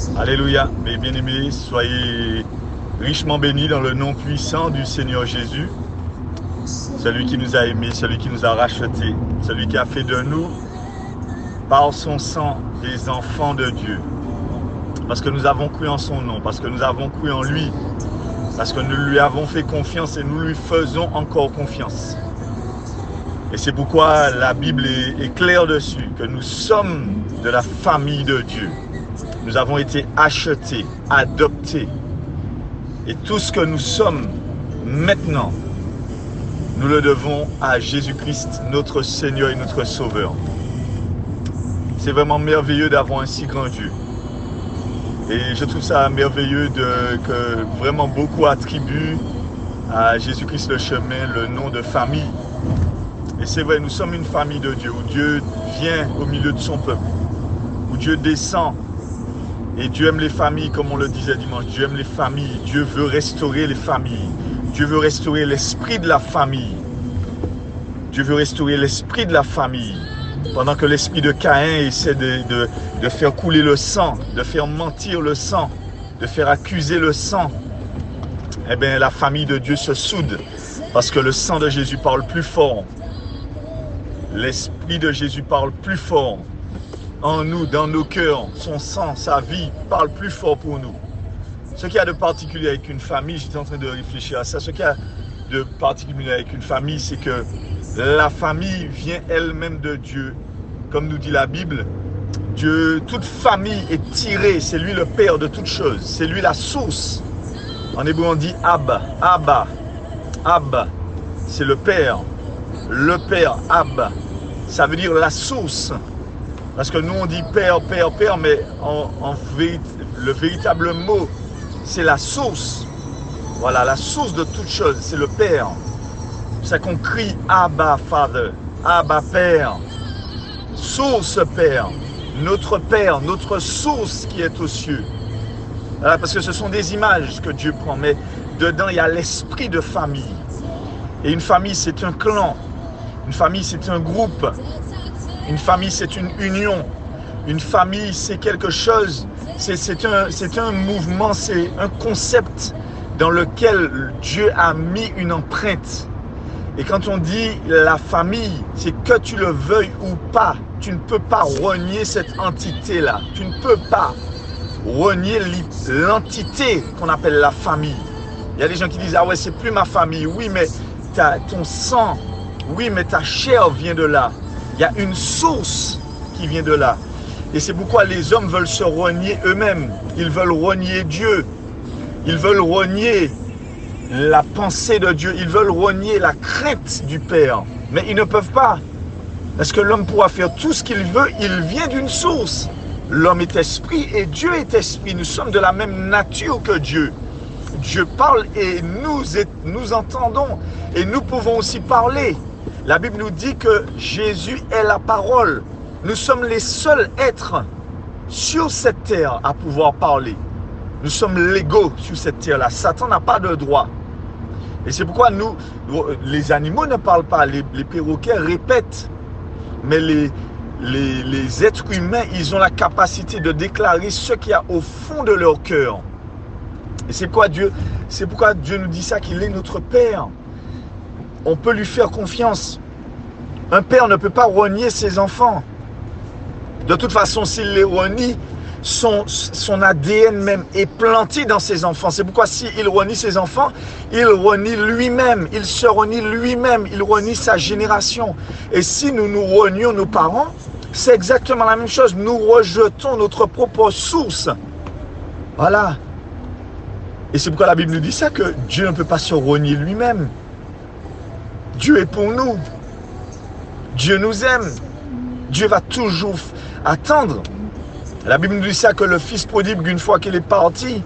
Alléluia, mes bien-aimés, soyez richement bénis dans le nom puissant du Seigneur Jésus, celui qui nous a aimés, celui qui nous a rachetés, celui qui a fait de nous, par son sang, des enfants de Dieu. Parce que nous avons cru en son nom, parce que nous avons cru en lui, parce que nous lui avons fait confiance et nous lui faisons encore confiance. Et c'est pourquoi la Bible est claire dessus, que nous sommes de la famille de Dieu. Nous avons été achetés, adoptés. Et tout ce que nous sommes maintenant, nous le devons à Jésus-Christ, notre Seigneur et notre Sauveur. C'est vraiment merveilleux d'avoir un si grand Dieu. Et je trouve ça merveilleux que vraiment beaucoup attribuent à Jésus-Christ le chemin le nom de famille. Et c'est vrai, nous sommes une famille de Dieu, où Dieu vient au milieu de son peuple, où Dieu descend. Et Dieu aime les familles, comme on le disait dimanche. Dieu aime les familles. Dieu veut restaurer les familles. Dieu veut restaurer l'esprit de la famille. Dieu veut restaurer l'esprit de la famille. Pendant que l'esprit de Caïn essaie de faire couler le sang, de faire mentir le sang, de faire accuser le sang, eh bien, la famille de Dieu se soude. Parce que le sang de Jésus parle plus fort. L'esprit de Jésus parle plus fort. En nous, dans nos cœurs, son sang, sa vie parle plus fort pour nous. Ce qu'il y a de particulier avec une famille, j'étais en train de réfléchir à ça, ce qu'il y a de particulier avec une famille, c'est que la famille vient elle-même de Dieu. Comme nous dit la Bible, Dieu, toute famille est tirée, c'est lui le Père de toutes choses, c'est lui la source. En hébreu on dit Abba, Abba, Abba, c'est le Père, Abba, ça veut dire la source. Parce que nous, on dit Père, Père, Père, mais le véritable mot, c'est la source. Voilà, la source de toute chose, c'est le Père. C'est ça qu'on crie Abba, Father, Abba, Père. Source, Père. Notre source qui est aux cieux. Voilà, parce que ce sont des images que Dieu prend, mais dedans, il y a l'esprit de famille. Et une famille, c'est un clan. Une famille, c'est un groupe. Une famille, c'est une union. Une famille, c'est quelque chose, c'est un mouvement, c'est un concept dans lequel Dieu a mis une empreinte. Et quand on dit la famille, c'est que tu le veuilles ou pas, tu ne peux pas renier cette entité-là. Tu ne peux pas renier l'entité qu'on appelle la famille. Il y a des gens qui disent, ah ouais, c'est plus ma famille. Oui, mais ton sang, oui, mais ta chair vient de là. Il y a une source qui vient de là. Et c'est pourquoi les hommes veulent se renier eux-mêmes. Ils veulent renier Dieu. Ils veulent renier la pensée de Dieu. Ils veulent renier la crainte du Père. Mais ils ne peuvent pas. Parce que l'homme pourra faire tout ce qu'il veut. Il vient d'une source. L'homme est esprit et Dieu est esprit. Nous sommes de la même nature que Dieu. Dieu parle et nous entendons. Et nous pouvons aussi parler. La Bible nous dit que Jésus est la parole. Nous sommes les seuls êtres sur cette terre à pouvoir parler. Nous sommes légaux sur cette terre-là. Satan n'a pas de droit. Et c'est pourquoi nous, les animaux ne parlent pas. Les perroquets répètent. Mais les êtres humains, ils ont la capacité de déclarer ce qu'il y a au fond de leur cœur. Et c'est pourquoi Dieu nous dit ça, qu'il est notre Père. On peut lui faire confiance. Un père ne peut pas renier ses enfants. De toute façon, s'il les renie, son ADN même est planté dans ses enfants. C'est pourquoi s'il renie ses enfants, il renie lui-même. Il se renie lui-même. Il renie sa génération. Et si nous renions nos parents, c'est exactement la même chose. Nous rejetons notre propre source. Voilà. Et c'est pourquoi la Bible nous dit ça, que Dieu ne peut pas se renier lui-même. Dieu est pour nous. Dieu nous aime. Dieu va toujours attendre. La Bible nous dit ça, que le fils prodigue, une fois qu'il est parti,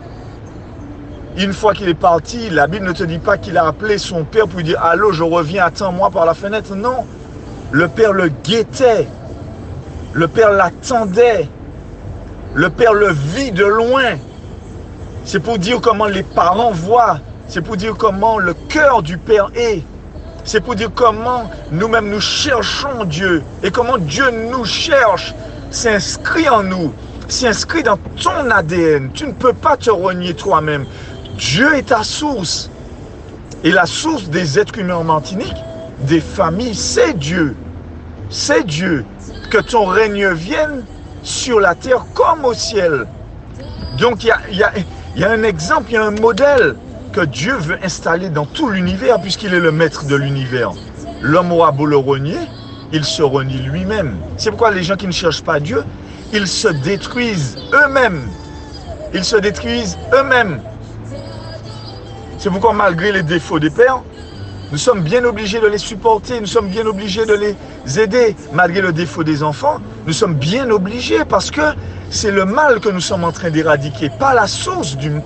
la Bible ne te dit pas qu'il a appelé son père pour lui dire « Allô, je reviens, attends-moi par la fenêtre ». Non. Le père le guettait. Le père l'attendait. Le père le vit de loin. C'est pour dire comment les parents voient. C'est pour dire comment le cœur du père est. C'est pour dire comment nous-mêmes nous cherchons Dieu. Et comment Dieu nous cherche, s'inscrit en nous. C'est inscrit dans ton ADN. Tu ne peux pas te renier toi-même. Dieu est ta source. Et la source des êtres humains en Martinique, des familles, c'est Dieu. C'est Dieu. Que ton règne vienne sur la terre comme au ciel. Donc il y a un exemple, il y a un modèle que Dieu veut installer dans tout l'univers puisqu'il est le maître de l'univers. L'homme aura beau le renier, il se renie lui-même. C'est pourquoi les gens qui ne cherchent pas Dieu, ils se détruisent eux-mêmes. Ils se détruisent eux-mêmes. C'est pourquoi malgré les défauts des pères, nous sommes bien obligés de les supporter, nous sommes bien obligés de les aider. Malgré le défaut des enfants, nous sommes bien obligés parce que c'est le mal que nous sommes en train d'éradiquer, pas la source de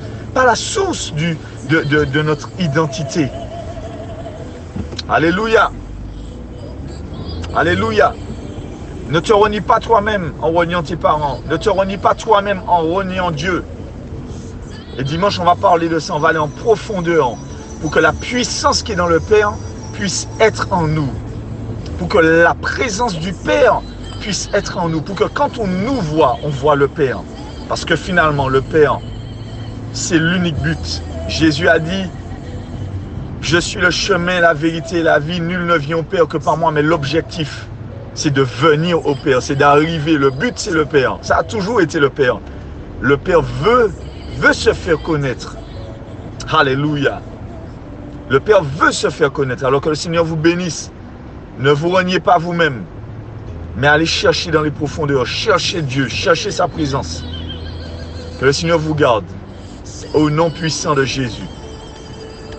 notre identité. Alléluia. Alléluia. Ne te renie pas toi-même en reniant tes parents. Ne te renie pas toi-même en reniant Dieu. Et dimanche, on va parler de ça. On va aller en profondeur pour que la puissance qui est dans le Père puisse être en nous. Pour que la présence du Père puisse être en nous. Pour que quand on nous voit, on voit le Père. Parce que finalement, le Père, c'est l'unique but. Jésus a dit, je suis le chemin, la vérité et la vie. Nul ne vient au Père que par moi. Mais l'objectif, c'est de venir au Père. C'est d'arriver. Le but, c'est le Père. Ça a toujours été le Père. Le Père veut se faire connaître. Alléluia. Le Père veut se faire connaître. Alors que le Seigneur vous bénisse. Ne vous reniez pas vous-même. Mais allez chercher dans les profondeurs. Cherchez Dieu. Cherchez sa présence. Que le Seigneur vous garde. Au nom puissant de Jésus.